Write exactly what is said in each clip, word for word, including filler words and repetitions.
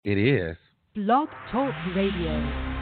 It is. Blog Talk Radio.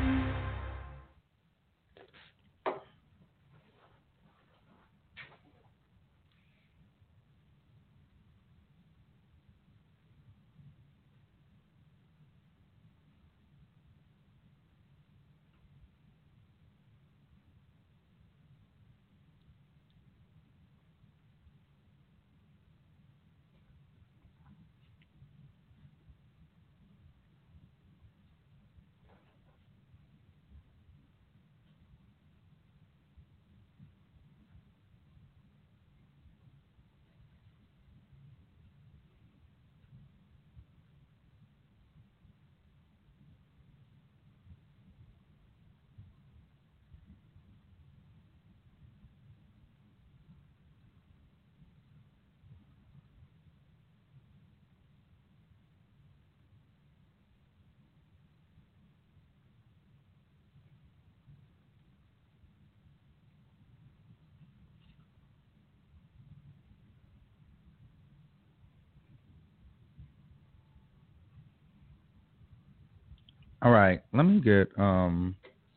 All right. Let me get um.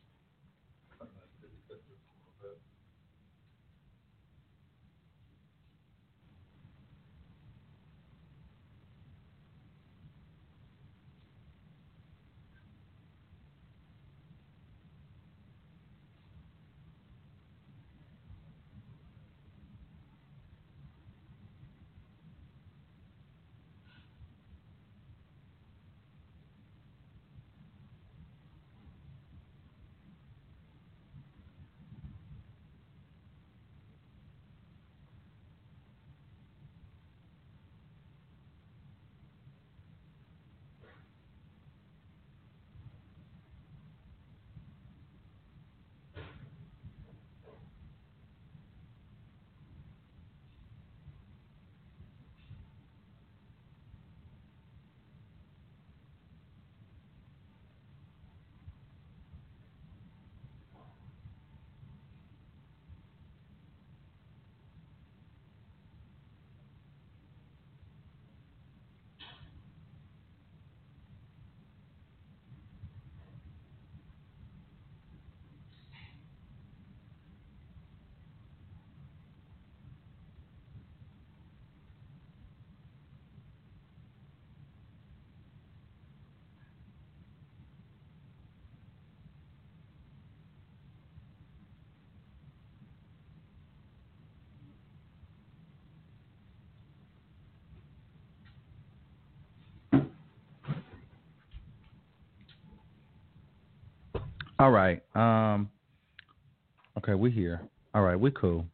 All right. Um. Okay, we here. All right, we cool.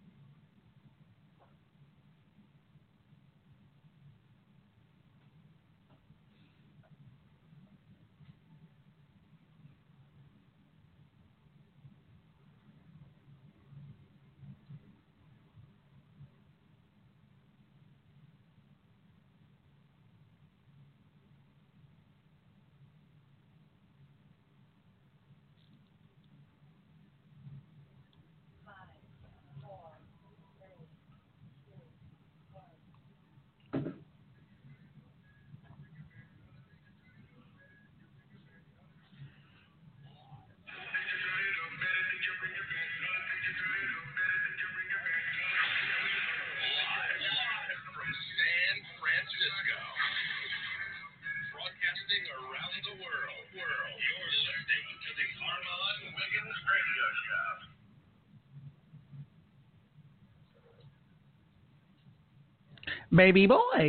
Baby boy,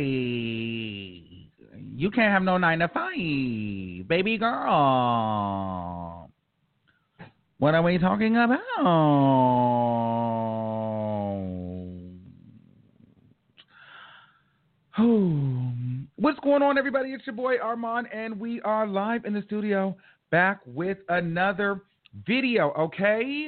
you can't have no nine to five. Baby girl, what are we talking about? What's going on, everybody? It's your boy Armand, and we are live in the studio back with another video, okay?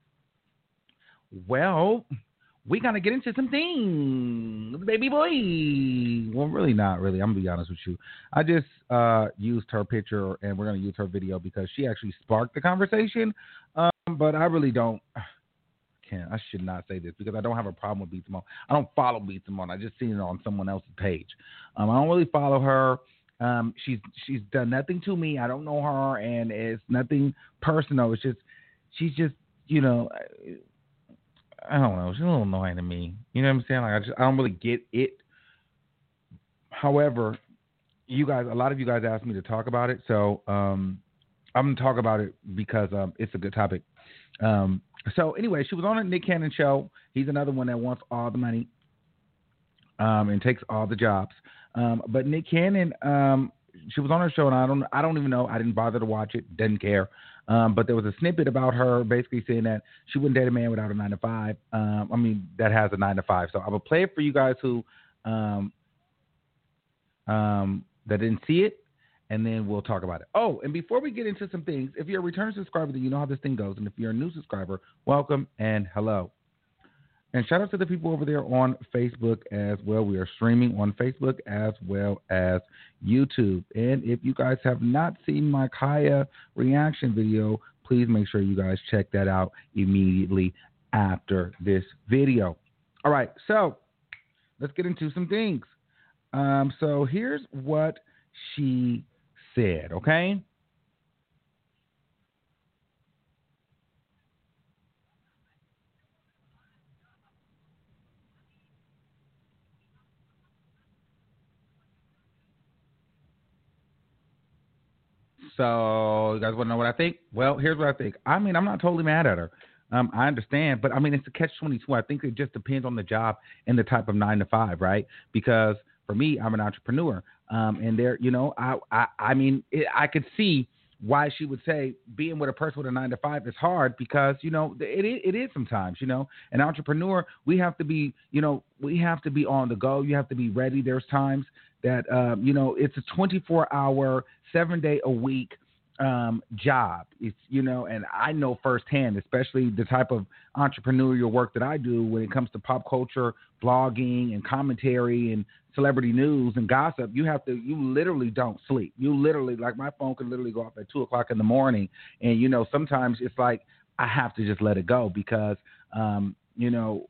Well, we gotta get into some things, baby boy. Well, really not really. I'm gonna be honest with you. I just uh, used her picture, and we're gonna use her video because she actually sparked the conversation. Um, but I really don't. Can't. I should not say this because I don't have a problem with Beat Simone. I don't follow Beat Simone. I just seen it on someone else's page. Um, I don't really follow her, Um, she's she's done nothing to me. I don't know her, and it's nothing personal. It's just she's just you know I don't know. She's a little annoying to me. You know what I'm saying? Like I just I don't really get it. However, you guys, a lot of you guys asked me to talk about it, so um, I'm gonna talk about it because um, it's a good topic. Um, so anyway, she was on a Nick Cannon show. He's another one that wants all the money um, and takes all the jobs. Um, but Nick Cannon, um, she was on her show, and I don't, I don't even know. I didn't bother to watch it. Didn't care. Um, but there was a snippet about her basically saying that she wouldn't date a man without a nine to five. Um, I mean, that has a nine to five. So I will play it for you guys who um, um, that didn't see it, and then we'll talk about it. Oh, and before we get into some things, if you're a return subscriber, then you know how this thing goes. And if you're a new subscriber, welcome and hello. And shout out to the people over there on Facebook as well. We are streaming on Facebook as well as YouTube. And if you guys have not seen my Kaya reaction video, please make sure you guys check that out immediately after this video. All right, so let's get into some things. Um, so here's what she said, okay? So you guys want to know what I think? Well, here's what I think. I mean, I'm not totally mad at her. Um, I understand, but I mean, it's a catch twenty-two. I think it just depends on the job and the type of nine to five, right? Because for me, I'm an entrepreneur, um, and there, you know, I, I, I mean, it, I could see why she would say being with a person with a nine to five is hard because, you know, it, it is sometimes, you know, an entrepreneur, we have to be, you know, we have to be on the go. You have to be ready. There's times that, um, you know, it's a twenty-four hour, seven day a week um, job. It's, you know, and I know firsthand, especially the type of entrepreneurial work that I do when it comes to pop culture, blogging and commentary and celebrity news and gossip, you have to, you literally don't sleep. You literally, like my phone can literally go off at two o'clock in the morning. And, you know, sometimes it's like, I have to just let it go because, um, you know,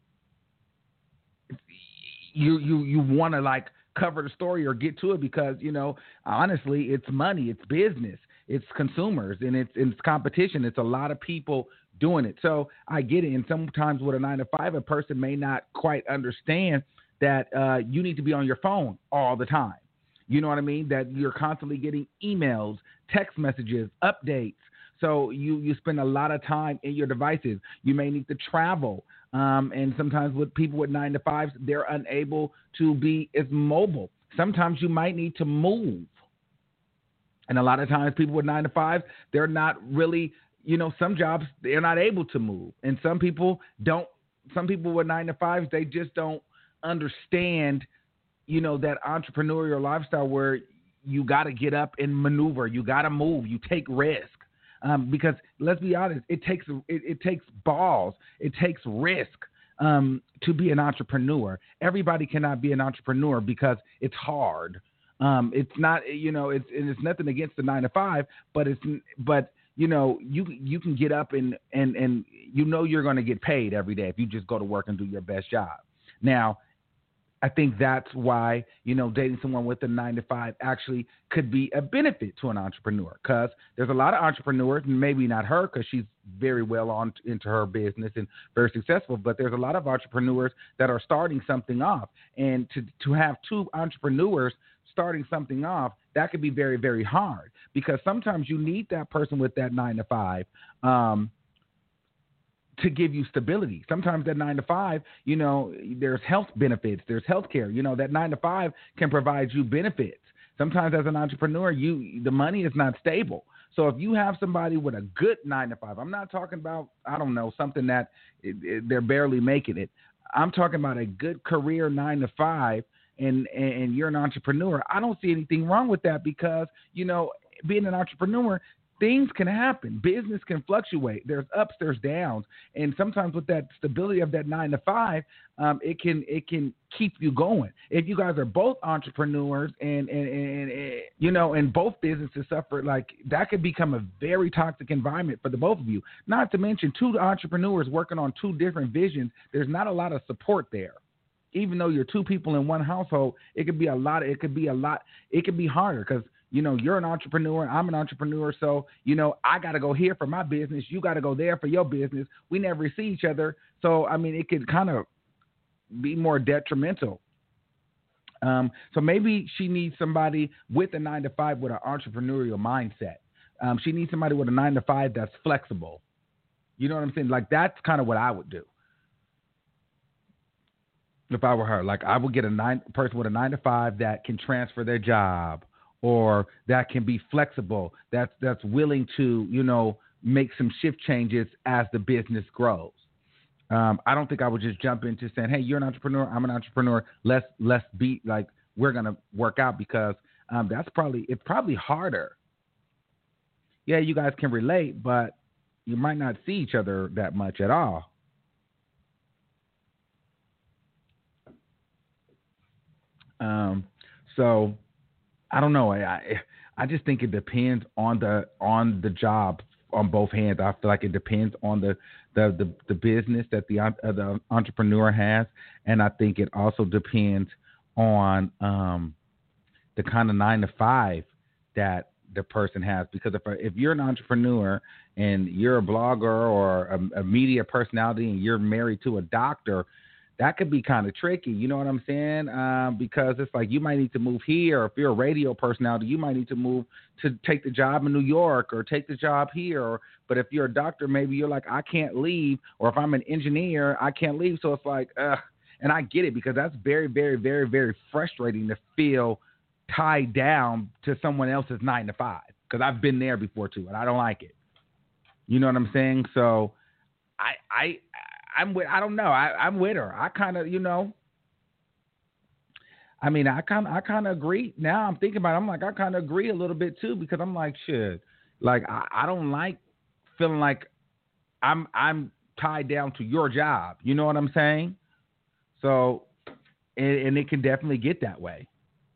you, you, you want to like cover the story or get to it because, you know, honestly, it's money, it's business, it's consumers, and it's, it's competition. It's a lot of people doing it. So I get it. And sometimes with a nine to five, a person may not quite understand that uh, you need to be on your phone all the time. You know what I mean? That you're constantly getting emails, text messages, updates. So you, you spend a lot of time in your devices. You may need to travel. Um, and sometimes with people with nine to fives, they're unable to be as mobile. Sometimes you might need to move. And a lot of times people with nine to fives, they're not really, you know, some jobs, they're not able to move. And some people don't, some people with nine to fives, they just don't understand, you know, that entrepreneurial lifestyle where you got to get up and maneuver. You got to move. You take risk. Um, because let's be honest, it takes it, it takes balls. It takes risk um, to be an entrepreneur. Everybody cannot be an entrepreneur because it's hard. Um, it's not, you know, it's and it's nothing against the nine to five, but it's but you know, you you can get up and and and you know you're going to get paid every day if you just go to work and do your best job. Now, I think that's why, you know, dating someone with a nine to five actually could be a benefit to an entrepreneur because there's a lot of entrepreneurs, maybe not her because she's very well on into her business and very successful, but there's a lot of entrepreneurs that are starting something off. And to, to have two entrepreneurs starting something off, that could be very, very hard because sometimes you need that person with that nine to five um, to give you stability. Sometimes that nine to five, you know, there's health benefits, there's health care. You know, that nine to five can provide you benefits. Sometimes as an entrepreneur, you the money is not stable. So if you have somebody with a good nine to five, I'm not talking about, I don't know, something that it, it, they're barely making it. I'm talking about a good career nine to five and, and you're an entrepreneur. I don't see anything wrong with that because, you know, being an entrepreneur, things can happen. Business can fluctuate. There's ups, there's downs, and sometimes with that stability of that nine to five, um, it can it can keep you going. If you guys are both entrepreneurs and and, and, and you know, and both businesses suffer, like that could become a very toxic environment for the both of you. Not to mention two entrepreneurs working on two different visions. There's not a lot of support there. even though you're two people in one household, it could be a lot. It could be a lot. It could be harder because, you know, you're an entrepreneur. I'm an entrepreneur. So, you know, I got to go here for my business. You got to go there for your business. We never see each other. So, I mean, it could kind of be more detrimental. Um, so maybe she needs somebody with a nine to five with an entrepreneurial mindset. Um, she needs somebody with a nine to five that's flexible. You know what I'm saying? Like, that's kind of what I would do if I were her. Like, I would get a nine person with a nine to five that can transfer their job, or that can be flexible, that's that's willing to, you know, make some shift changes as the business grows. Um, I don't think I would just jump into saying, hey, you're an entrepreneur, I'm an entrepreneur, let's let's be like, we're gonna work out, because um, that's probably it's probably harder. Yeah, you guys can relate, but you might not see each other that much at all. Um, so I don't know. I, I I just think it depends on the on the job on both hands. I feel like it depends on the the the, the business that the uh, the entrepreneur has, and I think it also depends on um, the kind of nine to five that the person has. Because if if you're an entrepreneur and you're a blogger or a, a media personality and you're married to a doctor, that could be kind of tricky. You know what I'm saying? Um, because it's like you might need to move here. Or if you're a radio personality, you might need to move to take the job in New York or take the job here. Or, but if you're a doctor, maybe you're like, I can't leave. Or if I'm an engineer, I can't leave. So it's like, ugh. And I get it, because that's very, very, very, very frustrating to feel tied down to someone else's nine to five. Because I've been there before too, and I don't like it. You know what I'm saying? So I, I, I'm with, I don't know. I, I'm with her. I kind of, you know, I mean, I kind of, I kind of agree. Now I'm thinking about it. I'm like, I kind of agree a little bit too, because I'm like, shit, like, I, I don't like feeling like I'm, I'm tied down to your job. You know what I'm saying? So, and, and it can definitely get that way.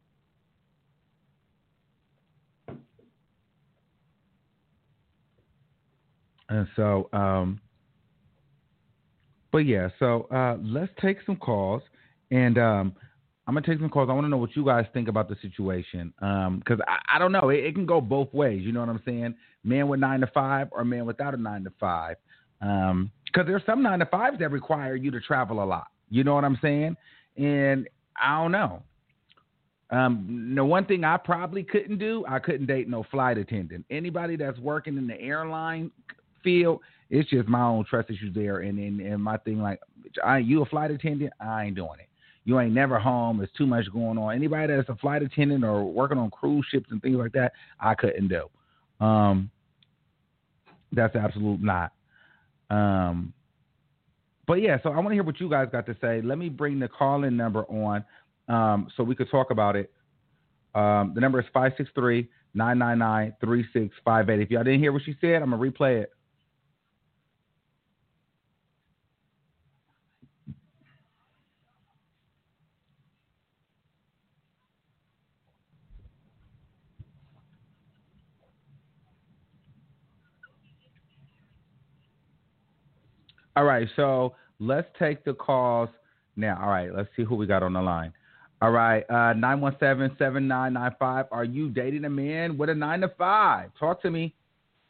And so, um, But yeah, so uh, let's take some calls, and um, I'm gonna take some calls. I want to know what you guys think about the situation, because um, I, I don't know. It, it can go both ways. You know what I'm saying? Man with nine to five or man without a nine to five. Because um, there's some nine to fives that require you to travel a lot. You know what I'm saying? And I don't know. Um, the one thing I probably couldn't do, I couldn't date no flight attendant. Anybody that's working in the airline field, it's just my own trust issues there. And, and, and my thing, like, I, you a flight attendant, I ain't doing it. You ain't never home. There's too much going on. Anybody that's a flight attendant or working on cruise ships and things like that, I couldn't do. Um, that's absolute not. Um, but yeah, so I want to hear what you guys got to say. Let me bring the call-in number on um, so we could talk about it. Um, the number is five six three, nine nine nine, three six five eight. If y'all didn't hear what she said, I'm going to replay it. All right, so let's take the calls now. All right, let's see who we got on the line. All right, uh, nine one seven, seven nine nine five. Are you dating a man with a nine to five? Talk to me.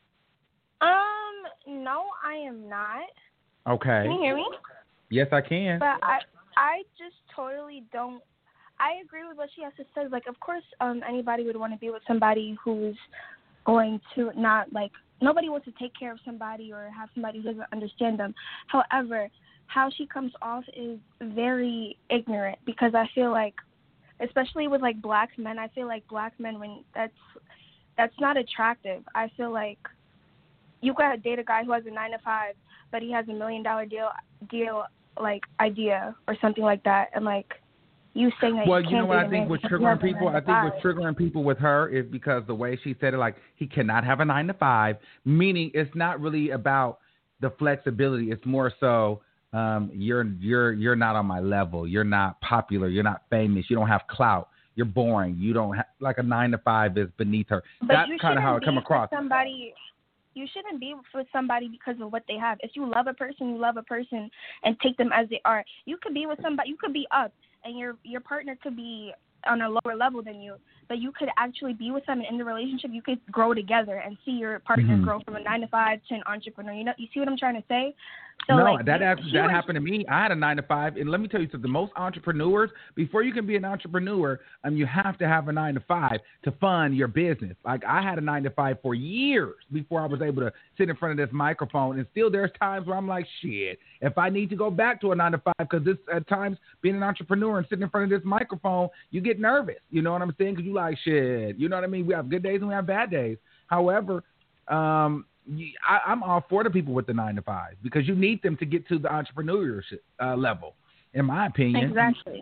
Um, no, I am not. Okay. Can you hear me? Yes, I can. But I, I just totally don't. I agree with what she has to say. Like, of course, um, anybody would want to be with somebody who's going to not, like, nobody wants to take care of somebody or have somebody who doesn't understand them. However, how she comes off is very ignorant, because I feel like, especially with, like, black men, I feel like black men, when that's that's not attractive. I feel like you got to date a guy who has a nine to five, but he has a million dollar deal, deal like, idea or something like that, and, like, you saying that well, you, you know can't what date I think a was man triggering people? I think five. what's triggering people with her is because the way she said it, like, he cannot have a nine to five, meaning it's not really about the flexibility. It's more so um, you're you're you're not on my level. You're not popular. You're not famous. You don't have clout. You're boring. You don't have, like, a nine to five is beneath her. But That's you kind of how it shouldn't come be across. for somebody. You shouldn't be with somebody because of what they have. If you love a person, you love a person and take them as they are. You could be with somebody, you could be up, and your your partner could be on a lower level than you, but you could actually be with them, and in the relationship, you could grow together and see your partner mm-hmm. grow from a nine to five to an entrepreneur. You know, you see what I'm trying to say? So, no, like, that he, actually, he that was, happened to me. I had a nine to five, and let me tell you something. Most entrepreneurs, before you can be an entrepreneur, um, you have to have a nine to five to fund your business. Like I had a nine to five for years before I was able to sit in front of this microphone, and still there's times where I'm like, shit, if I need to go back to a nine to five, because this at times being an entrepreneur and sitting in front of this microphone, you get nervous. You know what I'm saying? Because you like shit. You know what I mean? We have good days and we have bad days. However, um. I, I'm all for the people with the nine to five because you need them to get to the entrepreneurship uh, level, in my opinion. Exactly.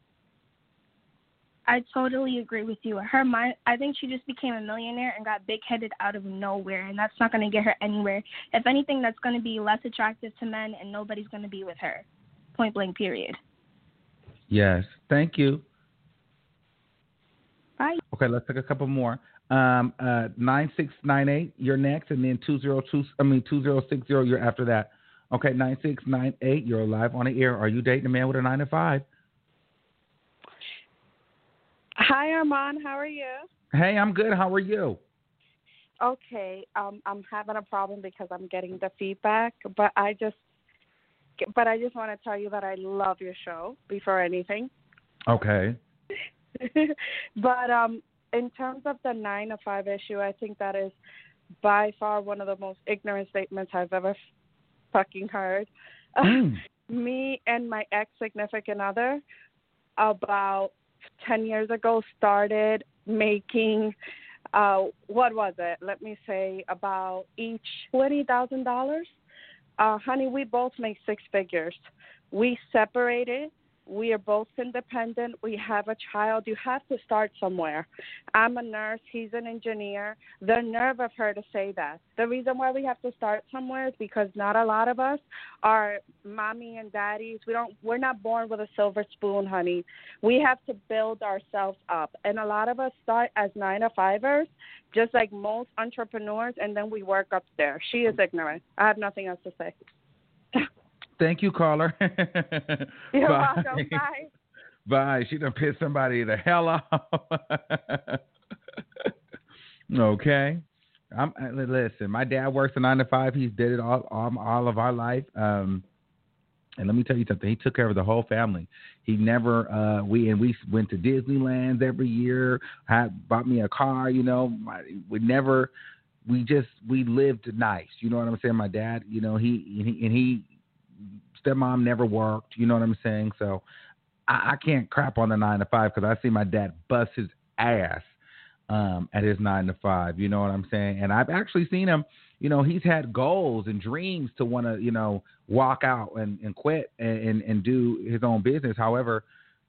I totally agree with you. Her mind, I think she just became a millionaire and got big-headed out of nowhere, and that's not going to get her anywhere. If anything, that's going to be less attractive to men, and nobody's going to be with her. Point blank, period. Yes. Thank you. Bye. Okay, let's take a couple more. Um, uh, nine six nine eight, you're next, and then two zero two. I mean two zero six zero. You're after that. Okay, nine six nine eight. You're live on the air. Are you dating a man with a nine to five? Hi, Armand. How are you? Hey, I'm good. How are you? Okay. Um, I'm having a problem because I'm getting the feedback, but I just, but I just want to tell you that I love your show before anything. Okay. But um. In terms of the nine to five issue, I think that is by far one of the most ignorant statements I've ever fucking heard. Mm. Me and my ex-significant other about ten years ago started making, uh, what was it? Let me say about each twenty thousand dollars. Uh, honey, we both make six figures. We separated. We are both independent. We have a child. You have to start somewhere. I'm a nurse. He's an engineer. The nerve of her to say that. The reason why we have to start somewhere is because not a lot of us are mommy and daddies. We don't, we're not born with a silver spoon, honey. We have to build ourselves up. And a lot of us start as nine to fivers, just like most entrepreneurs, and then we work up there. She is ignorant. I have nothing else to say. Thank you, caller. You're Bye. welcome. Bye. Bye. She done pissed somebody the hell off. Okay. I'm listen. My dad works a nine to five. He's did it all, all, all of our life. Um, and let me tell you something. He took care of the whole family. He never. Uh, we and we went to Disneyland every year. Had bought me a car. You know, my, we never. We just we lived nice. You know what I'm saying? My dad. You know he and he. And he stepmom never worked, you know what I'm saying? So I, I can't crap on the nine to five because I see my dad bust his ass um, at his nine to five, you know what I'm saying? And I've actually seen him, you know, he's had goals and dreams to want to, you know, walk out and, and quit and, and, and do his own business. However,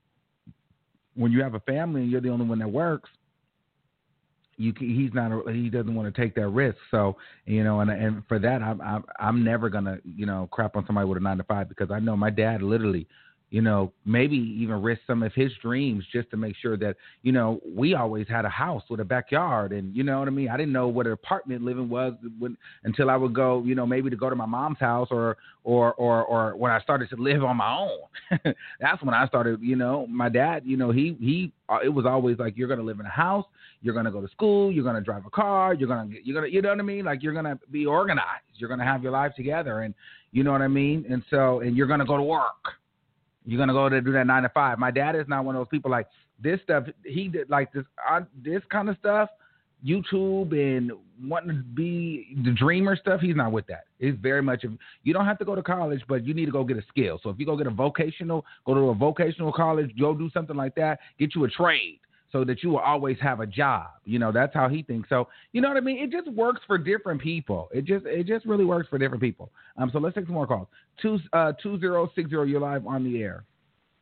when you have a family and you're the only one that works, You, he's not. He doesn't want to take that risk. So you know, and and for that, I'm I'm, I'm never gonna you know crap on somebody with a nine to five because I know my dad literally, you know, maybe even risk some of his dreams just to make sure that you know we always had a house with a backyard and you know what I mean. I didn't know what an apartment living was when, until I would go, you know, maybe to go to my mom's house or or or or when I started to live on my own. That's when I started. You know, my dad. You know, he he. It was always like you're gonna live in a house. You're going to go to school. You're going to drive a car. You're going to, you're going to, you know what I mean? Like you're going to be organized. You're going to have your life together and you know what I mean? And so, and you're going to go to work. You're going to go to do that nine to five. My dad is not one of those people like this stuff. He did like this, uh, this kind of stuff, YouTube and wanting to be the dreamer stuff. He's not with that. It's very much, of, you don't have to go to college, but you need to go get a skill. So if you go get a vocational, go to a vocational college, go do something like that, get you a trade. So that you will always have a job. You know, that's how he thinks. So, you know what I mean? It just works for different people. It just it just really works for different people. Um, so let's take some more calls. Two uh two zero six zero, you're live on the air.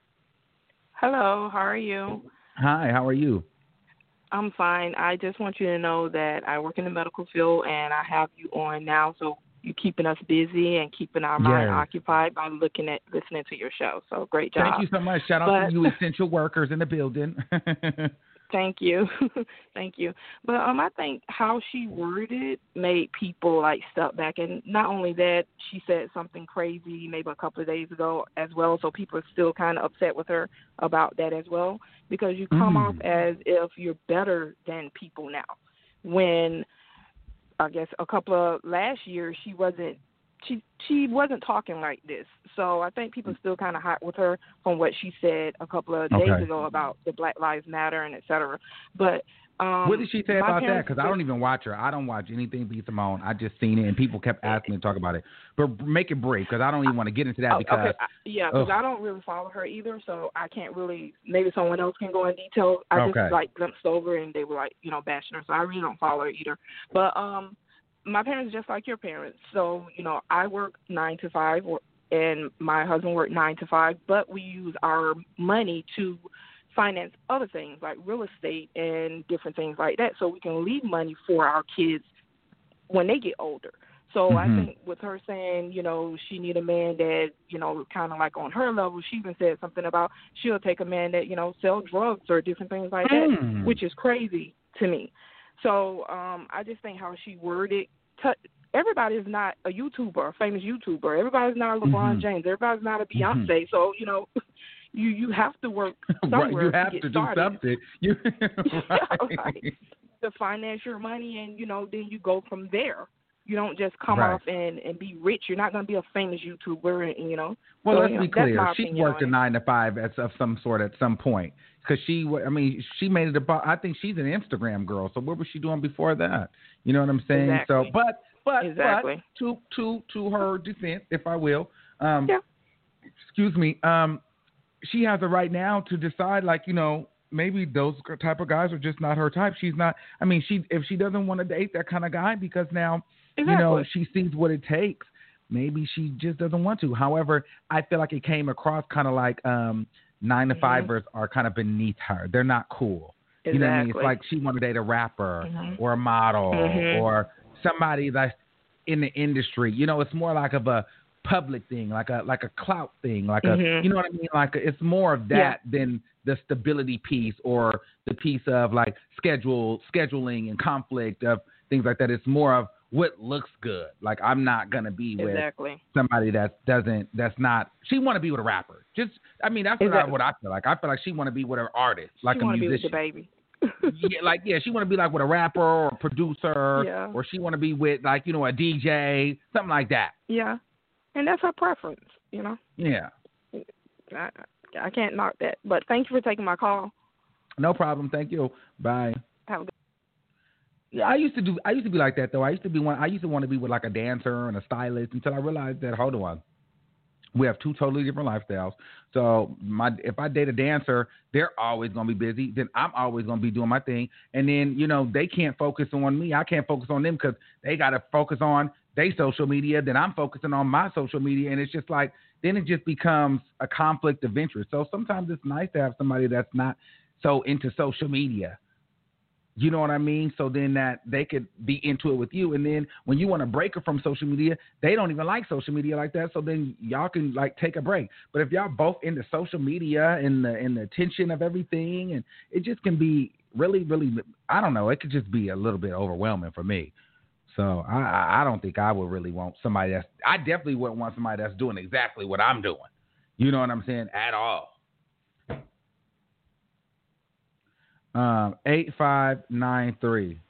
Hello, how are you? Hi, how are you? I'm fine. I just want you to know that I work in the medical field and I have you on now, so you're keeping us busy and keeping our mind yes. occupied by looking at listening to your show. So great job. Thank you so much. Shout out but, to you essential workers in the building. Thank you. Thank you. But um, I think how she worded made people, like, step back. And not only that, she said something crazy maybe a couple of days ago as well, so people are still kind of upset with her about that as well, because you come Mm. off as if you're better than people now. When, I guess, a couple of last year, she wasn't She she wasn't talking like this. So I think people are still kind of hot with her from what she said a couple of days Okay. ago about the Black Lives Matter and et cetera. But um, What did she say my about that? parents Because I don't even watch her. I don't watch anything B. Simone. I just seen it, and people kept asking me to talk about it. But make it brief, because I don't even want to get into that. Oh, because okay. I, yeah, because I don't really follow her either, so I can't really. Maybe someone else can go in detail. I Okay. just like glimpsed over, and they were like, you know, bashing her. So I really don't follow her either. But um, my parents are just like your parents. So you know, I work nine to five, or, and my husband worked nine to five. But we use our money to finance other things like real estate and different things like that, so we can leave money for our kids when they get older. So Mhm. I think with her saying, you know, she need a man that, you know, kind of like on her level, she even said something about she'll take a man that, you know, sell drugs or different things like that, Mm. which is crazy to me. So um, I just think how she worded, t- everybody is not a YouTuber, a famous YouTuber. Everybody's not a LeBron Mhm. James. Everybody's not a Beyonce. Mhm. So, you know, you, you have to work Right, somewhere you have to get to started. do something. You, Yeah, right. right. To finance your money, and, you know, then you go from there. You don't just come Right. off and, and be rich. You're not going to be a famous YouTuber, and, and you know. Well, so, let's you know, be that's clear. my She opinion worked a on it. nine to five at of some sort at some point. Because she, wa- I mean, she made it about. I think she's an Instagram girl. So what was she doing before that? You know what I'm saying? Exactly. So, but, but, Exactly. but to to to her defense, if I will, um, Yeah. excuse me, um, she has a right now to decide, like, you know, maybe those type of guys are just not her type. She's not. I mean, she if she doesn't want to date that kind of guy because now, Exactly. you know, she sees what it takes. Maybe she just doesn't want to. However, I feel like it came across kind of like um, nine to Mhm. fivers are kind of beneath her. They're not cool. Exactly. You know what I mean? It's like she want to date a rapper Mhm. or a model Mhm. or somebody that's in the industry. You know, it's more like of a public thing, like a like a clout thing, like a Mhm. you know what I mean? Like a, it's more of that than the stability piece or the piece of like schedule scheduling and conflict of things like that. It's more of what looks good. Like I'm not gonna be with Exactly. somebody that doesn't that's not. She want to be with a rapper. Just I mean that's what, I, Exactly. what I feel like. I feel like she want to be with an artist, like she a want to be with musician. the baby. yeah, like yeah, she want to be like with a rapper or a producer, Yeah. or she want to be with like you know a D J, something like that. Yeah, and that's her preference. You know, Yeah, I, I can't knock that. But thank you for taking my call. no problem. Thank you. Bye. Have a good. Yeah, I used to do. I used to be like that though. I used to be one. I used to want to be with like a dancer and a stylist until I realized that hold on, we have two totally different lifestyles. So my if I date a dancer, they're always gonna be busy. Then I'm always gonna be doing my thing. And then you know they can't focus on me. I can't focus on them because they gotta focus on their social media. Then I'm focusing on my social media, and it's just like then it just becomes a conflict of interest. So sometimes it's nice to have somebody that's not so into social media. You know what I mean? So then that they could be into it with you. And then when you want to break her from social media, they don't even like social media like that. So then y'all can like take a break. But if y'all both into social media and the and the attention of everything, and it just can be really, really, I don't know. It could just be a little bit overwhelming for me. So I, I- I don't think I would really want somebody that's, I definitely wouldn't want somebody that's doing exactly what I'm doing. You know what I'm saying? At all. Um, eight five nine three.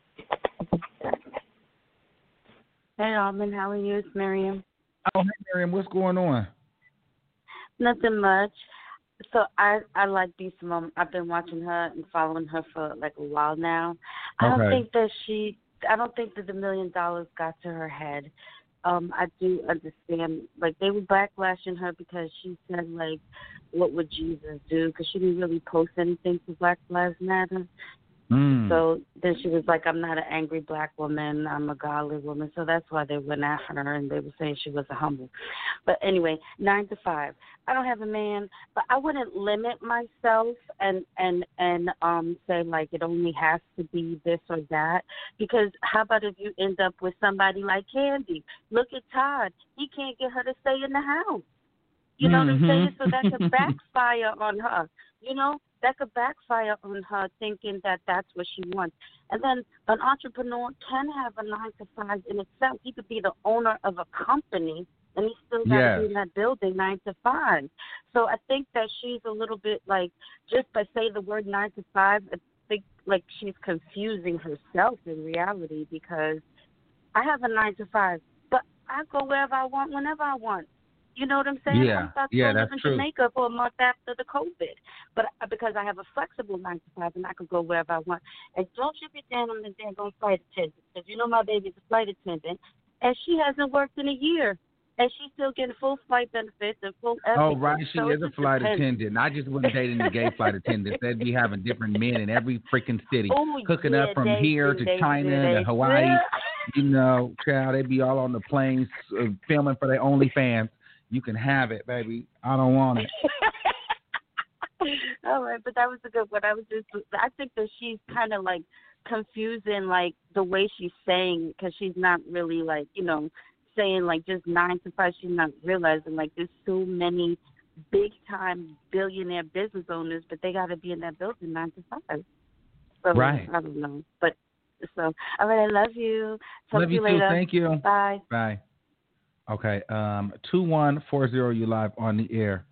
Hey, Alvin, how are you? It's Miriam. Oh, hey, Miriam, what's going on? Nothing much. So I I like B. Simone. I've been watching her and following her for like a while now. I don't Okay. think that she. I don't think that the million dollars got to her head. Um, I do understand. Like they were backlashing her because she said like, "What would Jesus do?" Because she didn't really post anything for Black Lives Matter. Mm. So then she was like, I'm not an angry black woman. I'm a godly woman. So that's why they went after her, and they were saying she was a humble. But anyway, nine to five. I don't have a man, but I wouldn't limit myself and, and, and um say, like, it only has to be this or that. Because how about if you end up with somebody like Candy? Look at Todd. He can't get her to stay in the house. You know Mm-hmm. what I'm saying? So that could backfire on her. You know? that could backfire on her thinking that that's what she wants. And then an entrepreneur can have a nine to five in itself. He could be the owner of a company, and he still got to Yes. be in that building nine to five. So I think that she's a little bit like, just by saying the word nine to five, I think like she's confusing herself in reality, because I have a nine to five, but I go wherever I want, whenever I want. You know what I'm saying? Yeah, I'm about to yeah, go live that's in true. Jamaica for a month after the COVID, but uh, because I have a flexible nine to five and I can go wherever I want. And don't you be down on the damn flight attendant, because you know my baby's a flight attendant, and she hasn't worked in a year, and she's still getting full flight benefits and full everything. Oh, right. She So is it a just flight depends. attendant. I just wouldn't date any gay flight attendants. They'd be having different men in every freaking city, Oh, hooking yeah, up from they here do, to they China do, to they Hawaii. do. You know, child, they'd be all on the planes uh, filming for their OnlyFans. You can have it, baby. I don't want it. All right, but that was a good one. I was just, I think that she's kind of like confusing, like the way she's saying, because she's not really like, you know, saying like just nine to five. She's not realizing like there's so many big time billionaire business owners, but they got to be in that building nine to five. So Right. I don't know, but so all right. I love you. Talk Love to you you too. later. Thank you. Bye. Bye. Okay. Um, two one four zero. You live on the air.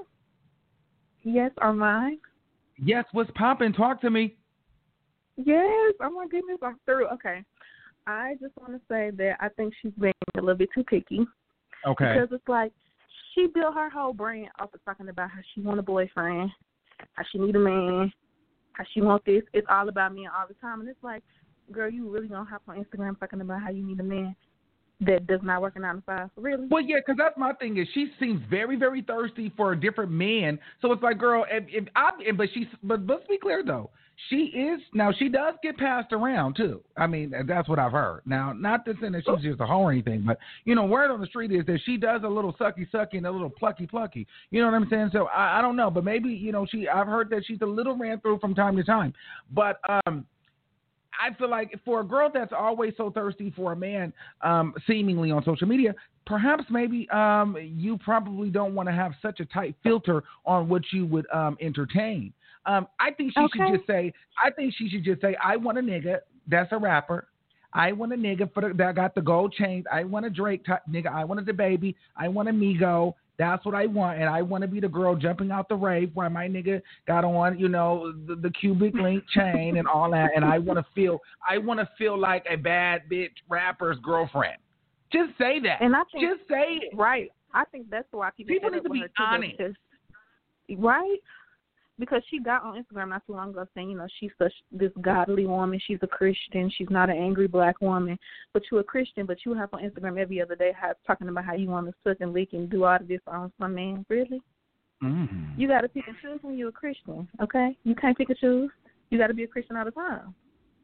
Yes, Armand. Yes. What's popping? Talk to me. Yes. Oh my goodness, I'm through. Okay. I just want to say that I think she's being a little bit too picky. Okay. Because it's like she built her whole brand off of talking about how she want a boyfriend, how she need a man, how she want this. It's all about men all the time. And it's like, girl, you really gonna hop on Instagram talking about how you need a man that does not work a nine to five? Really? Well, yeah, because that's my thing is she seems very, very thirsty for a different man. So it's like, girl, if, if I, but she's, but let's be clear though, she is now. She does get passed around too. I mean, that's what I've heard. Now, not to say that she's just a hoe or anything, but you know, word on the street is that she does a little sucky sucky and a little plucky plucky. You know what I'm saying? So I, I don't know, but maybe you know, she. I've heard that she's a little ran through from time to time, but um. I feel like for a girl that's always so thirsty for a man, um, seemingly on social media, perhaps maybe um, you probably don't want to have such a tight filter on what you would um, entertain. Um, I think she Okay. should just say, I think she should just say, I want a nigga that's a rapper. I want a nigga for the, that got the gold chains. I want a Drake type nigga. I want a DaBaby. I want a Migo. That's what I want, and I want to be the girl jumping out the rave where my nigga got on, you know, the, the cubic link chain and all that, and I want to feel, I want to feel like a bad bitch rapper's girlfriend. Just say that. And I think, just say it. Right. I think that's why people, People end need up to with be her too, honest. because- right? Because she got on Instagram not too long ago saying, you know, she's such this godly woman. She's a Christian. She's not an angry black woman. But you're a Christian, but you have on Instagram every other day how, talking about how you want to suck and lick and do all of this on some man. Really? Mm-hmm. You got to pick and choose when you're a Christian, okay? You can't pick and choose. You got to be a Christian all the time.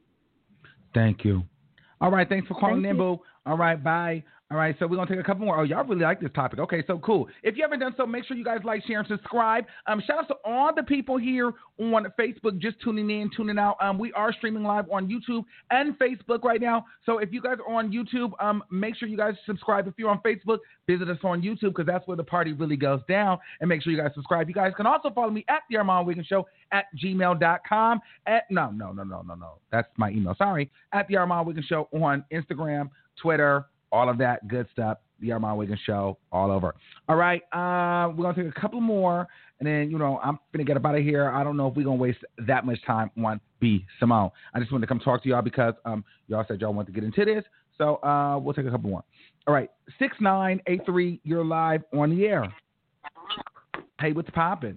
Thank you. All right, thanks for calling Thank in, you. boo. All right, bye. All right, so we're going to take a couple more. Oh, y'all really like this topic. Okay, so cool. If you haven't done so, make sure you guys like, share, and subscribe. Um, shout out to all the people here on Facebook just tuning in, tuning out. Um, we are streaming live on YouTube and Facebook right now. So if you guys are on YouTube, um, make sure you guys subscribe. If you're on Facebook, visit us on YouTube because that's where the party really goes down. And make sure you guys subscribe. You guys can also follow me at the Armand Wiggins Show at gmail dot com. At, no, no, no, no, no, no. That's my email. Sorry. At the Armand Wiggins Show on Instagram, Twitter, all of that good stuff. The Armand Wiggins Show all over. All right, uh, we're going to take a couple more, and then, you know, I'm going to get up out of here. I don't know if we're going to waste that much time on B. Simone. I just wanted to come talk to y'all because um, y'all said y'all want to get into this, so uh, we'll take a couple more. All right, six nine eight three, you're live on the air. Hey, what's popping?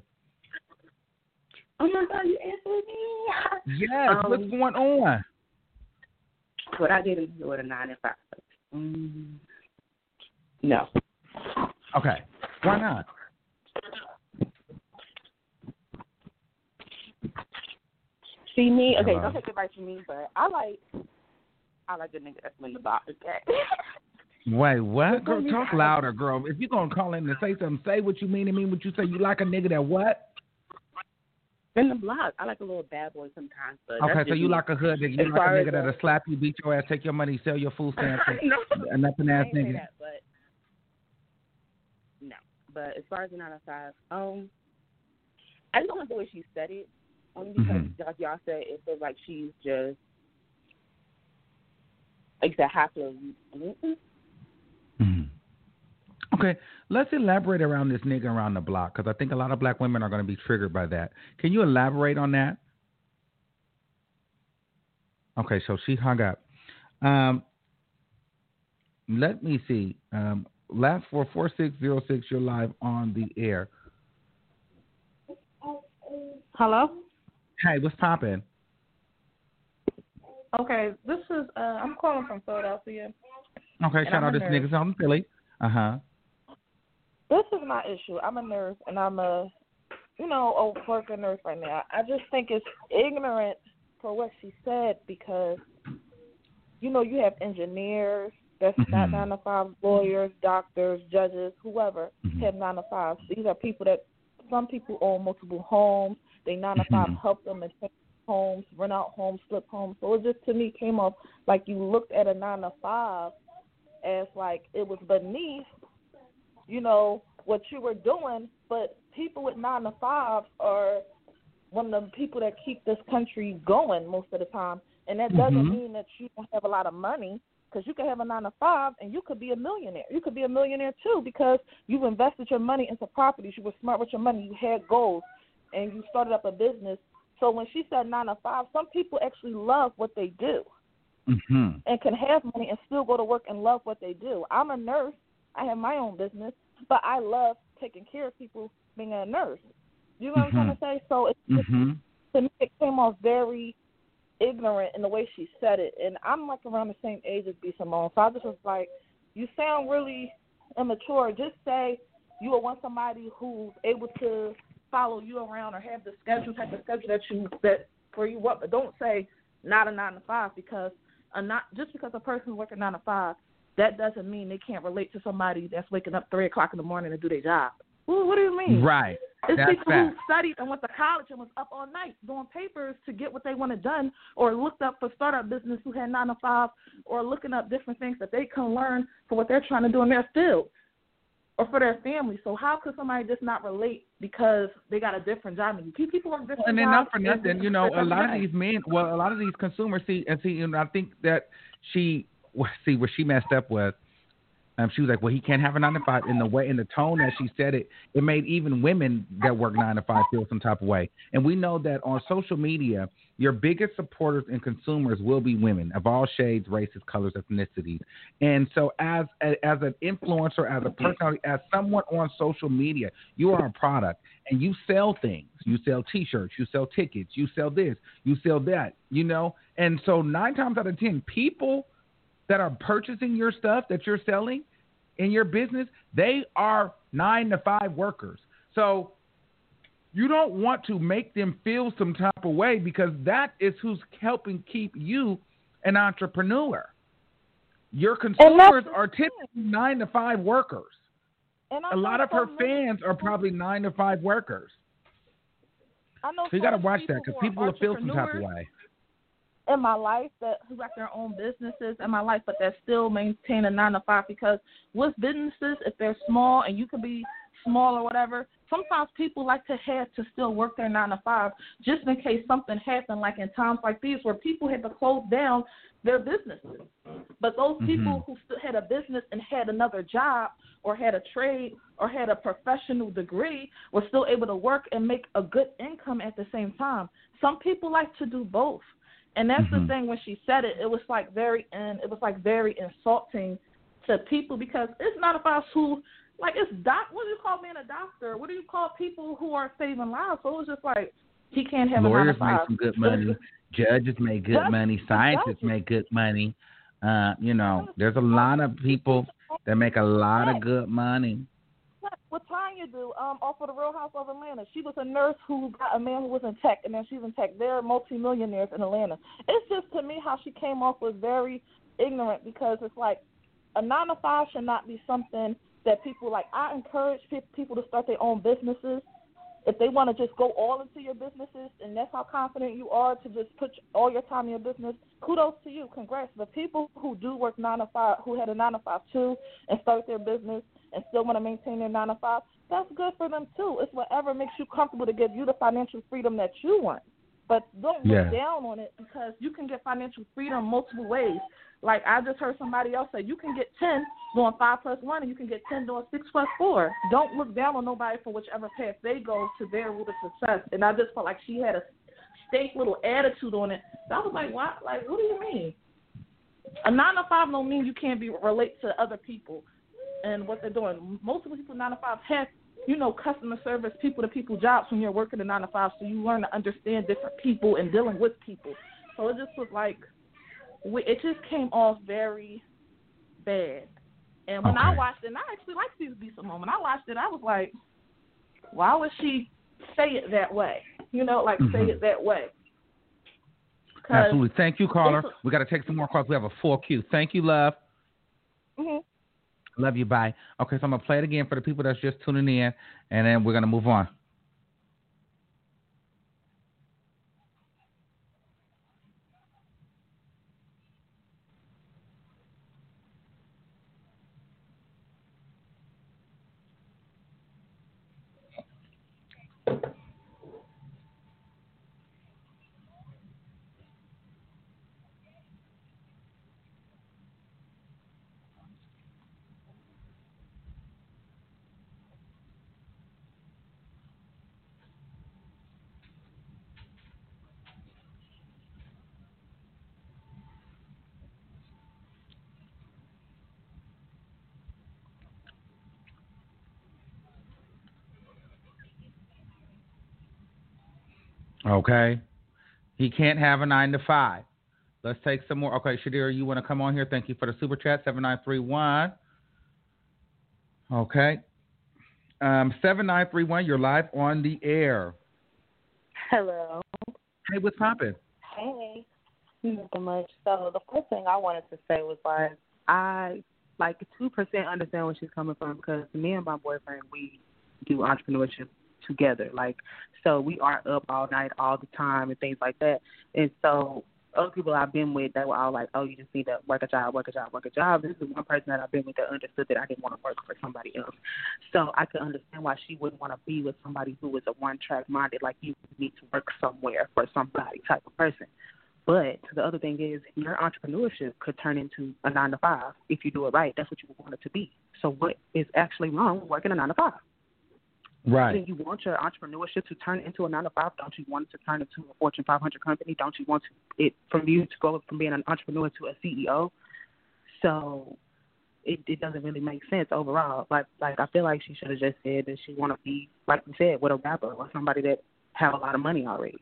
Oh, my God, you answered me. Yes, um, what's going on? What I did is do it a nine and five. Mm, no. Okay, why not? See me, okay, Hello. don't take advice from me, but I like, I like the nigga that's in the box, okay? Wait, what? What's Girl, on talk your- louder, girl. If you're going to call in and say something, say what you mean and mean what you say. You like a nigga that what? In the block. I like a little bad boy sometimes, but Okay, that's so just you me. like a hood nigga. You As like a far as nigga the- that'll slap you, beat your ass, take your money, sell your food stamps, and no, a nothing I ass ain't say nigga. that, but no. But as far as the nine oh five, um, I just don't like the way she said it. Only because, Mm-hmm. like y'all said, it feels like she's just, like that happy. Mm-hmm. Okay, let's elaborate around this nigga around the block, because I think a lot of black women are going to be triggered by that. Can you elaborate on that? Okay, so she hung up. Um, let me see. Um, last four four six zero six. You're live on the air. Hello? Hey, what's poppin'? Okay, this is, uh, I'm calling from Philadelphia. Okay, And shout I'm out a this nurse. nigga's on Philly. Uh-huh. This is my issue. I'm a nurse, and I'm a, you know, a working nurse right now. I just think it's ignorant for what she said because, you know, you have engineers that's Mm-hmm. not nine to five, lawyers, doctors, judges, whoever Mm-hmm. have nine to five. These are people that, some people own multiple homes. They nine to five Mm-hmm. help them maintain homes, rent out homes, flip homes. So it just to me came off like you looked at a nine to five as like it was beneath, you know, what you were doing. But people with nine to fives are one of the people that keep this country going most of the time. And that doesn't Mm-hmm. mean that you don't have a lot of money, because you could have a nine to five and you could be a millionaire. You could be a millionaire too because you've invested your money into properties. You were smart with your money. You had goals, and you started up a business. So when she said nine to five, some people actually love what they do Mm-hmm. and can have money and still go to work and love what they do. I'm a nurse. I have my own business, but I love taking care of people being a nurse. You know what Mm-hmm. I'm trying to say? So it's just, Mm-hmm. to me, it came off very ignorant in the way she said it. And I'm like around the same age as B. Simone. So I just was like, you sound really immature. Just say you would want somebody who's able to follow you around or have the schedule, type of schedule that you, that for you what, but don't say not a nine to five because a not, just because a person's working nine to five, that doesn't mean they can't relate to somebody that's waking up three o'clock in the morning to do their job. Well, what do you mean? Right. It's That's people fact. who studied and went to college and was up all night doing papers to get what they wanted done, or looked up for startup business who had nine to five, or looking up different things that they can learn for what they're trying to do in their field or for their family. So how could somebody just not relate because they got a different job? And you people work different And then jobs. not for nothing, you know, a lot of these men, well, a lot of these consumers see, and see, and I think that she, see, where she messed up was, Um, she was like, well, he can't have a nine to five. In the way, in the tone that she said it, it made even women that work nine to five feel some type of way. And we know that on social media, your biggest supporters and consumers will be women of all shades, races, colors, ethnicities. And so as a, as an influencer, as a personality, as someone on social media, you are a product and you sell things. You sell T-shirts, you sell tickets, you sell this, you sell that, you know. And so nine times out of ten, people that are purchasing your stuff that you're selling in your business, they are nine to five workers. So you don't want to make them feel some type of way because that is who's helping keep you an entrepreneur. Your consumers are typically nine to five workers. And A lot of her fans are probably nine to five workers. I know So you got to some watch that people because who are people will feel some type of entrepreneurs way. in my life that who got their own businesses in my life, but that still maintain a nine to five, because with businesses, if they're small and you can be small or whatever, sometimes people like to have to still work their nine to five just in case something happened, like in times like these where people had to close down their businesses. But those Mm-hmm. people who still had a business and had another job or had a trade or had a professional degree were still able to work and make a good income at the same time. Some people like to do both. And that's Mm-hmm. the thing, when she said it, it was like very and it was like very insulting to people, because it's not about who, like, it's doc. What do you call being a doctor? What do you call people who are saving lives? So it was just like, he can't have Lawyers a nine to make five. some good money. Judges make good Judges- money. Scientists judges. make good money. Uh, you know, there's a lot of people that make a lot of good money. What Tanya do um, off of the Real House of Atlanta? She was a nurse who got a man who was in tech, and then she's in tech. They're multimillionaires in Atlanta. It's just, to me, how she came off was very ignorant, because it's like a nine to five should not be something that people like. I encourage pe- people to start their own businesses. If they want to just go all into your businesses, and that's how confident you are to just put all your time in your business, kudos to you. Congrats. But people who do work nine to five, who had a nine to five too, and start their business and still want to maintain their nine to five, that's good for them too. It's whatever makes you comfortable to give you the financial freedom that you want. But don't look Yeah. down on it because you can get financial freedom multiple ways. Like I just heard somebody else say, you can get ten doing five plus one, and you can get ten doing six plus four. Don't look down on nobody for whichever path they go to their route of success. And I just felt like she had a stank little attitude on it. So I was like, what? Like, what do you mean? A nine to five don't mean you can't be relate to other people and what they're doing. Most of the people nine to five have, you know, customer service, people to people jobs when you're working a nine to five. So you learn to understand different people and dealing with people. So it just was like, it just came off very bad. And when Okay. I watched it, and I actually liked Cesar B. Simone. When I watched it, I was like, why would she say it that way? You know, like Mm-hmm. say it that way. Absolutely. Thank you, caller. We got to take some more calls. We have a full queue. Thank you, love. Mm-hmm. Love you. Bye. Okay, so I'm going to play it again for the people that's just tuning in, and then we're going to move on. Okay. He can't have a nine to five. Let's take some more. Okay, Shadir, you want to come on here? Thank you for the super chat, seven nine three one. Okay. Um, seven nine three one, you're live on the air. Hello. Hey, what's poppin'? Hey. Nothing much. So the first thing I wanted to say was like, I like two percent understand where she's coming from because me and my boyfriend, we do entrepreneurship together. Like, so we are up all night, all the time, and things like that. And so other people I've been with, they were all like, oh, you just need to work a job, work a job, work a job. This is one person that I've been with that understood that I didn't want to work for somebody else. So I could understand why she wouldn't want to be with somebody who was a one-track minded, like you need to work somewhere for somebody type of person. But the other thing is your entrepreneurship could turn into a nine to five. If you do it right, that's what you want it to be. So what is actually wrong with working a nine to five? Right. When you want your entrepreneurship to turn into a nine to five, don't you want it to turn into a Fortune five hundred company? Don't you want to, it from you to go from being an entrepreneur to a C E O? So it, it doesn't really make sense overall. Like like I feel like she should have just said that she want to be, like you said, with a rapper or somebody that have a lot of money already.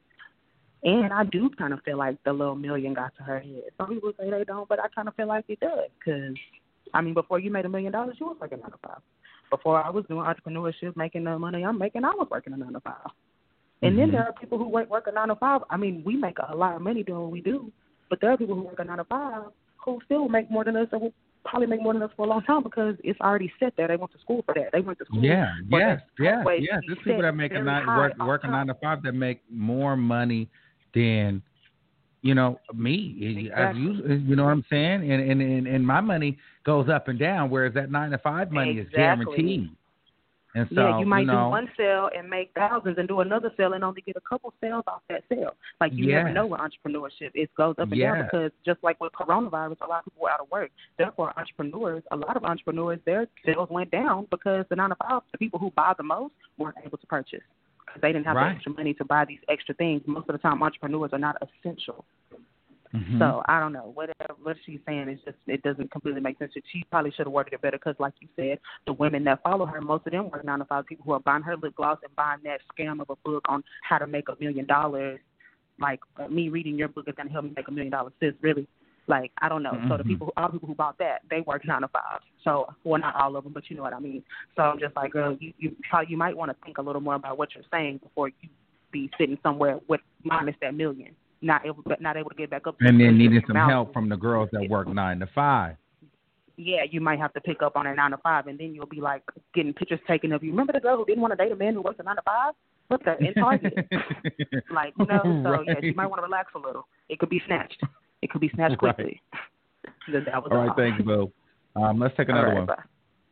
And I do kind of feel like the little million got to her head. Some people say they don't, but I kind of feel like it does. Because, I mean, before you made a million dollars, you was working nine to five. Before I was doing entrepreneurship, making the money I'm making, I was working a nine to five. And Mm-hmm. then there are people who work, work a nine to five. I mean, we make a lot of money doing what we do, but there are people who work a nine to five who still make more than us and will probably make more than us for a long time because it's already set there. They went to school for that. They went to school. Yeah, for yes, that yes, pathway yes. to There's be people set that make a very nine, high work, all work a the nine time. to five that make more money than, you know, me. As Exactly. you, you know what I'm saying? And, and and and my money goes up and down, whereas that nine to five money Exactly. is guaranteed. And so, yeah, you might you know, do one sale and make thousands and do another sale and only get a couple sales off that sale. Like, you Yes. never know with entrepreneurship. It goes up and Yes. down because just like with coronavirus, a lot of people were out of work. Therefore, entrepreneurs, a lot of entrepreneurs, their sales went down because the nine to five, the people who buy the most weren't able to purchase because they didn't have Right. the extra money to buy these extra things. Most of the time, entrepreneurs are not essential. Mhm. So I don't know. Whatever what she's saying is just, it doesn't completely make sense. She probably should have worded it better because, like you said, the women that follow her, most of them work nine to five. People who are buying her lip gloss and buying that scam of a book on how to make a million dollars. Like uh, me reading your book is gonna help me make a million dollars. Sis, really? Like I don't know. Mm-hmm. So the people, all the people who bought that, they work nine to five. So well, not all of them, but you know what I mean. So I'm just like, girl, you you probably you might want to think a little more about what you're saying before you be sitting somewhere with minus that million. Not able, but not able to get back up. To and then needing your some mouth. help from the girls that work nine to five. Yeah, you might have to pick up on a nine to five, and then you'll be like getting pictures taken of you. Remember the girl who didn't want to date a man who works a nine to five? What's that in Target? Like, you know, so Right. yeah, you might want to relax a little. It could be snatched. It could be snatched Right. quickly. That was all right, all. thank you, Boo. Um, let's take another All right, one. bye.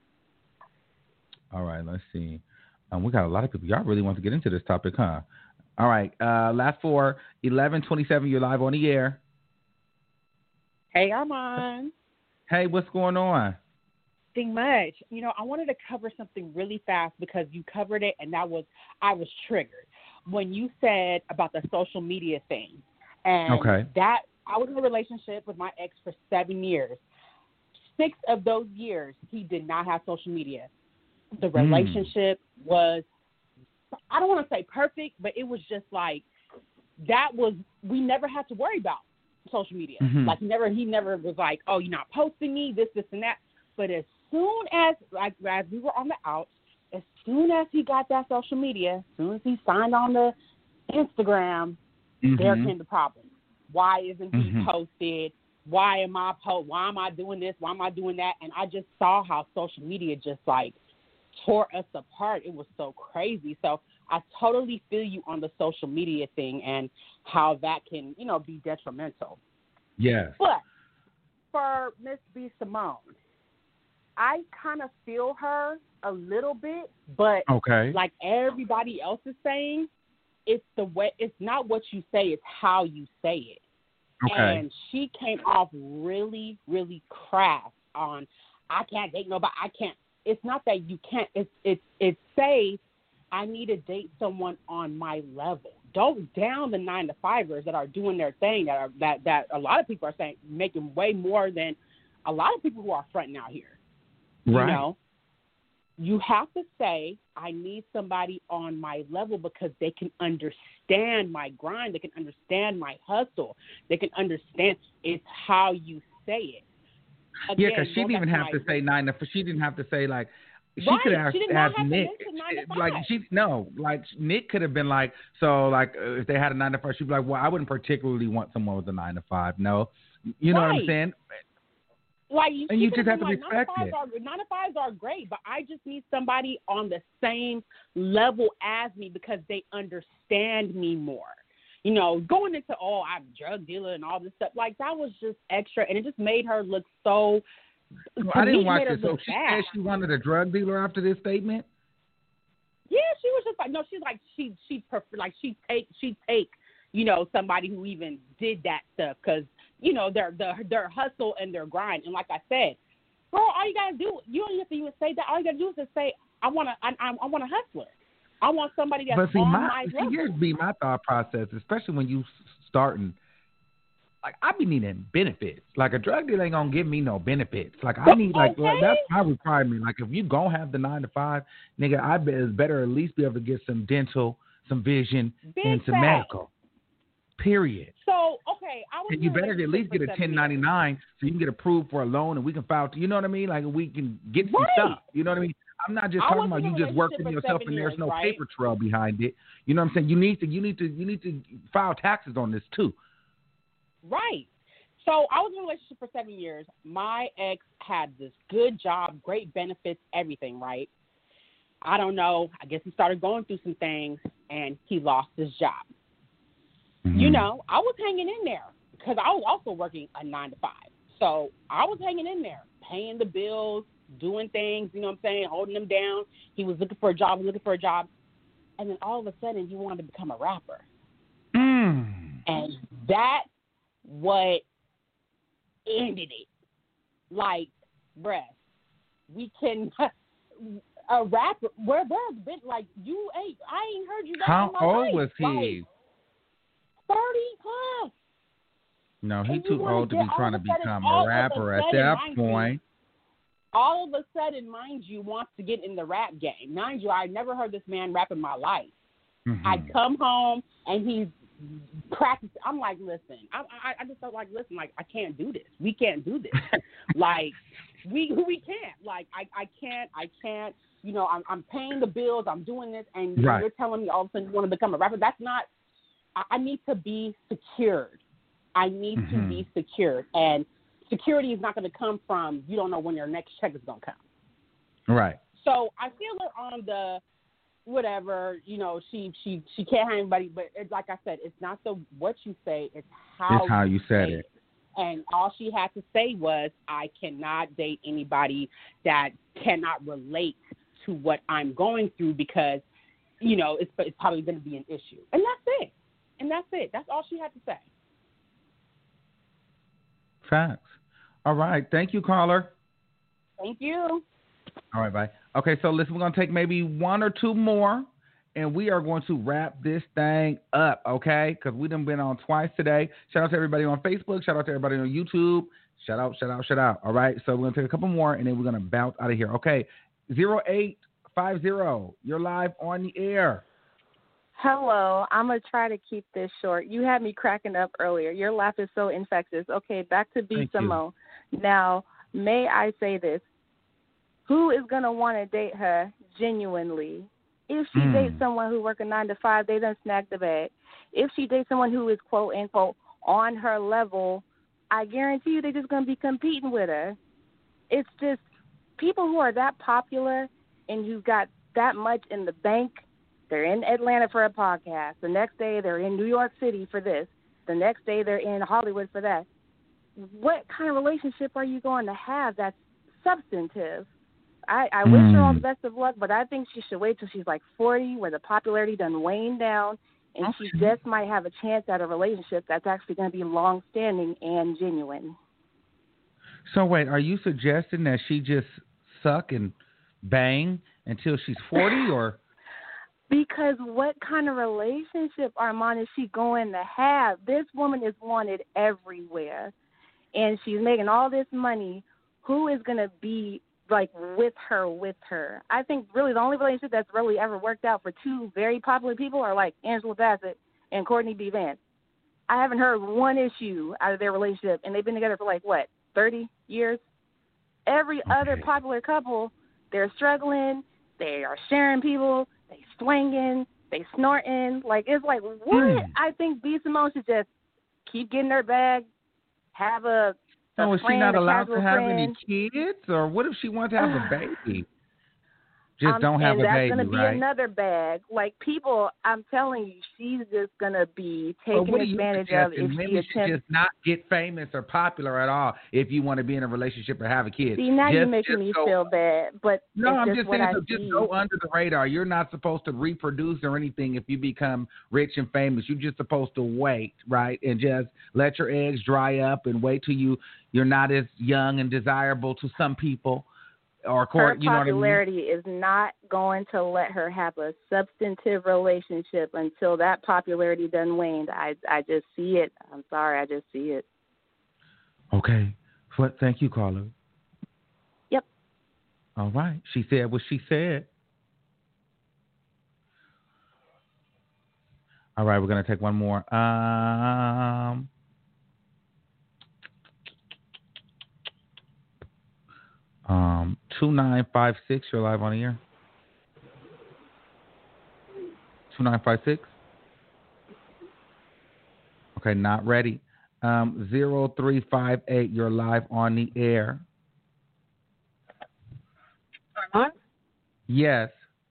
All right, let's see. Um, we got a lot of people. Y'all really want to get into this topic, huh? All right. Uh, last four. eleven twenty-seven. You're live on the air. Hey, Armand. Hey, what's going on? Nothing much. You know, I wanted to cover something really fast because you covered it, and that was I was triggered when you said about the social media thing. And okay. that I was in a relationship with my ex for seven years. Six of those years, he did not have social media. The relationship mm. was, I don't want to say perfect, but it was just like that was we never had to worry about social media. Mm-hmm. Like never, he never was like, oh, you're not posting me, this, this, and that. But as soon as, like, as we were on the outs, as soon as he got that social media, as soon as he signed on the Instagram, mm-hmm. there came the problem. Why isn't he mm-hmm. posted? Why am I po- Why am I doing this? Why am I doing that? And I just saw how social media just like tore us apart. It was so crazy. So I totally feel you on the social media thing and how that can, you know, be detrimental. Yes. But for Miss B. Simone, I kind of feel her a little bit, but okay. like everybody else is saying, it's the way. It's not what you say; it's how you say it. Okay. And she came off really, really crass on. I can't date nobody. I can't. It's not that you can't. It's it's it's say I need to date someone on my level. Don't down the nine to fivers that are doing their thing. That are that that a lot of people are saying making way more than a lot of people who are fronting out here. Right. You know, you have to say, I need somebody on my level because they can understand my grind. They can understand my hustle. They can understand it's how you say it. Again, yeah, because she didn't even have to say nine to. She didn't have to say like. She right. could have she asked have Nick. Like she no, like Nick could have been like, so like uh, if they had a nine to five, she'd be like, well, I wouldn't particularly want someone with a nine to five. No, you know right. what I'm saying? Like you, and you just have to like, respect nine to it. Are, nine to fives are great, but I just need somebody on the same level as me because they understand me more. You know, going into, oh, I'm a drug dealer and all this stuff, like that was just extra, and it just made her look so. Well, I didn't me, watch it. So she bad. said she wanted a drug dealer after this statement. Yeah, she was just like, no, she's like she she prefer, like she take she take you know somebody who even did that stuff because. You know, their, their their hustle and their grind. And like I said, bro, all you got to do, you don't have to even say that. All you got to do is just say, I want to I, I, I want a hustler. I want somebody that's but see, on my, my see, level. here's be my thought process, especially when you starting. Like, I be needing benefits. Like, a drug dealer ain't going to give me no benefits. Like, I need, like, okay. like, that's my requirement. Like, if you going to have the nine to five, nigga, I bet it's better at least be able to get some dental, some vision, Big and some fact. medical. Period. So, okay, I was and you better at least get a ten ninety-nine so you can get approved for a loan and we can file. You know what I mean? Like, we can get some right. stuff. You know what I mean? I'm not just I talking about you just working yourself and years, there's no right? paper trail behind it. You know what I'm saying? You need to, you need to, you need to file taxes on this too. Right. So I was in a relationship for seven years. My ex had this good job, great benefits, everything, right? I don't know. I guess he started going through some things and he lost his job. Mm-hmm. You know, I was hanging in there because I was also working a nine to five. So I was hanging in there, paying the bills, doing things, you know what I'm saying, holding them down. He was looking for a job, looking for a job. And then all of a sudden he wanted to become a rapper. Mm. And that's what ended it. Like, bruh, we can, a rapper, where, where's been, like, you ain't, I ain't heard you rap How in my old life. was he? Like, thirty plus. No, he's And too old to be trying to become a rapper at that point. All of a sudden, mind you, wants to get in the rap game. Mind you, I never heard this man rap in my life. Mm-hmm. I come home and he's practicing. I'm like, listen, I, I, I just felt like, listen, like, I can't do this. We can't do this. like, we we can't. Like, I, I can't, I can't. You know, I'm, I'm paying the bills. I'm doing this. And right. you're telling me all of a sudden you want to become a rapper. That's not, I, I need to be secured. I need mm-hmm. to be secured. And security is not going to come from you don't know when your next check is going to come. Right. So I feel her on the whatever, you know, she she she can't have anybody, but it's like I said, it's not the what you say, it's how it's how you, you said it. it. And all she had to say was, I cannot date anybody that cannot relate to what I'm going through because you know, it's, it's probably going to be an issue. And that's it. And that's it. That's all she had to say. Facts. All right. Thank you, caller. Thank you. All right, bye. Okay, so listen, we're going to take maybe one or two more, and we are going to wrap this thing up, okay? Because we done been on twice today. Shout out to everybody on Facebook. Shout out to everybody on YouTube. Shout out, shout out, shout out. All right, so we're going to take a couple more, and then we're going to bounce out of here. Okay, zero eight five zero, you're live on the air. Hello. I'm going to try to keep this short. You had me cracking up earlier. Your laugh is so infectious. Okay, back to B. Thank Simone. You. Now, may I say this? Who is going to want to date her genuinely? If she mm. dates someone who works a nine to five, they done snagged the bag. If she dates someone who is, quote, unquote, on her level, I guarantee you they're just going to be competing with her. It's just people who are that popular and who've got that much in the bank. They're in Atlanta for a podcast. The next day they're in New York City for this. The next day they're in Hollywood for that. What kind of relationship are you going to have that's substantive? I, I mm. wish her all the best of luck, but I think she should wait till she's like forty, where the popularity done waned down, and okay. she just might have a chance at a relationship that's actually going to be long-standing and genuine. So wait, are you suggesting that she just suck and bang until she's forty, or? Because what kind of relationship, Armand, is she going to have? This woman is wanted everywhere, and she's making all this money. Who is going to be, like, with her, with her? I think really the only relationship that's really ever worked out for two very popular people are, like, Angela Bassett and Courtney B. Vance. I haven't heard one issue out of their relationship, and they've been together for, like, what, thirty years? Every okay. other popular couple, they're struggling, they are sharing people, they swinging, they snorting. Like, it's like, what? Mm. I think B. Simone should just keep getting her bag, have a, a So is friend, she not allowed to have friend. any kids? Or what if she wants to have a baby? Just um, don't have and a that's baby, gonna be right? another bag. Like, people, I'm telling you, she's just going to be taken advantage of if Maybe she she attempts. just not get famous or popular at all if you want to be in a relationship or have a kid. See, now just, you're making me go, feel bad. But No, it's I'm just, just what saying, I so see. just go under the radar. You're not supposed to reproduce or anything if you become rich and famous. You're just supposed to wait, right? And just let your eggs dry up and wait till you, you're not as young and desirable to some people. Or court, her you know what I mean? popularity is not going to let her have a substantive relationship until that popularity done waned. I I just see it. I'm sorry, I just see it. Okay. Well, thank you, caller. Yep. All right. She said what she said. All right, we're gonna take one more. Um. Um, two nine five six, you're live on the air. two nine five six. Okay, not ready. Um, zero three five eight, you're live on the air. Armand? Yes.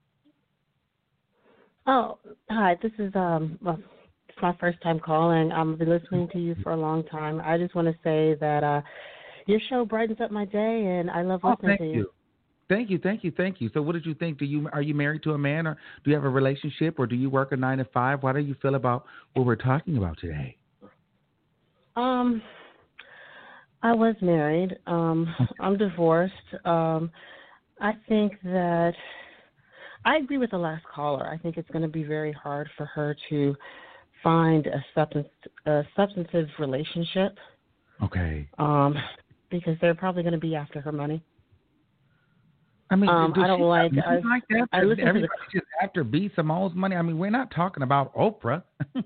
Oh, hi. This is um. Well, it's my first time calling. I've been listening to you for a long time. I just want to say that uh, your show brightens up my day, and I love listening oh, thank to you. you. Thank you, thank you, thank you. So, what did you think? Do you are you married to a man, or do you have a relationship, or do you work a nine to five? How do you feel about what we're talking about today? Um, I was married. Um, I'm divorced. Um, I think that I agree with the last caller. I think it's going to be very hard for her to find a substance a substantive relationship. Okay. Um, because they're probably going to be after her money. I mean, um, I don't she, like. I, like that? I listen Everybody to the, just after B. Simone's money. I mean, we're not talking about Oprah.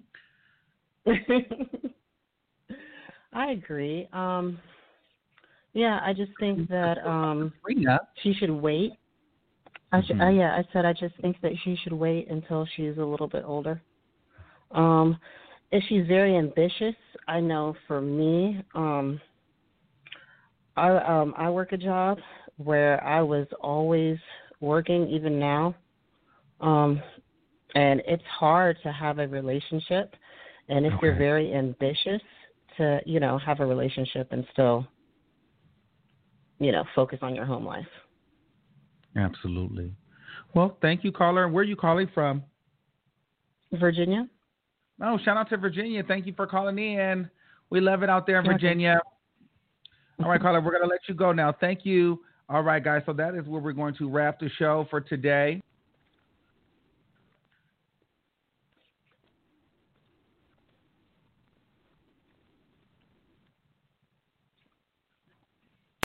I agree. Um, yeah, I just think that um, she should wait. I should, mm-hmm. uh, yeah, I said I just think that she should wait until she's a little bit older. Um, if she's very ambitious, I know for me, um, I um, I work a job where I was always working, even now, um, and it's hard to have a relationship. And if okay. you're very ambitious, to, you know, have a relationship and still, you know, focus on your home life. Absolutely. Well, thank you, caller. Where are you calling from? Virginia. Oh, shout out to Virginia. Thank you for calling in. We love it out there in Virginia. All right, Carla, we're going to let you go now. Thank you. All right, guys. So that is where we're going to wrap the show for today.